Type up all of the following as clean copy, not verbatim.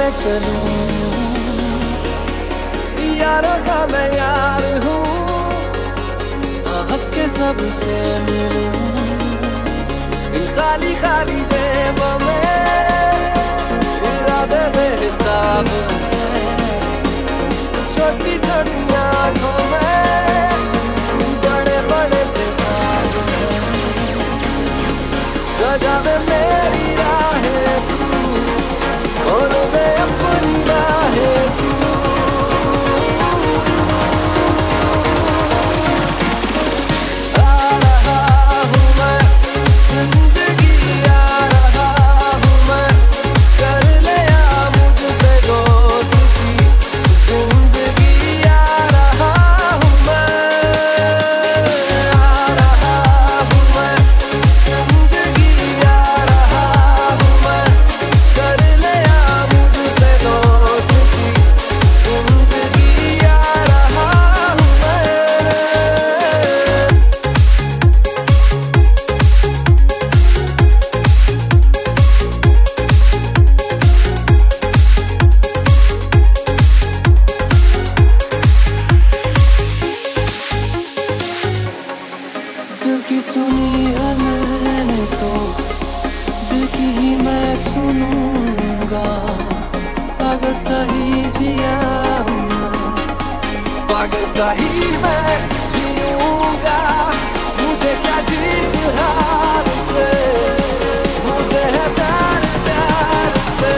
मैं चलूं, यारों का मैं यार हूँ, हंस के सबसे मिलूं। दिल खाली खाली जेबों में इरादे बेहिसाब है, छोटी छोटी आँखों में बड़े बड़े से ख्वाब है। सजावे मेरी राहें तू, और मैं अपनी राहें तू। दिल की सुनी है मैंने तो दिल की ही मैं सुनूंगा। पागल सा ही जिया हूँ मैं, पागल सा ही मैं जीऊंगा। मुझे क्या जीत हार से, मुझे है प्यार प्यार से।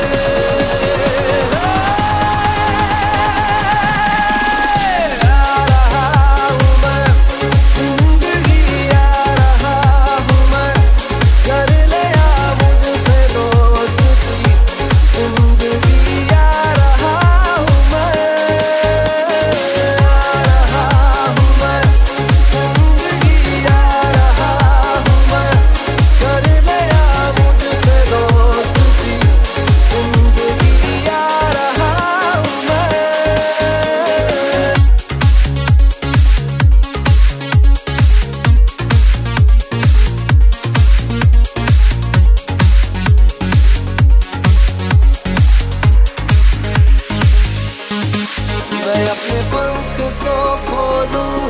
मैं अपने पंख को खोलूं,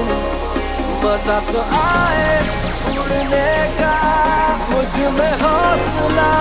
मजा तो आए उड़ने का, मुझ में हौसला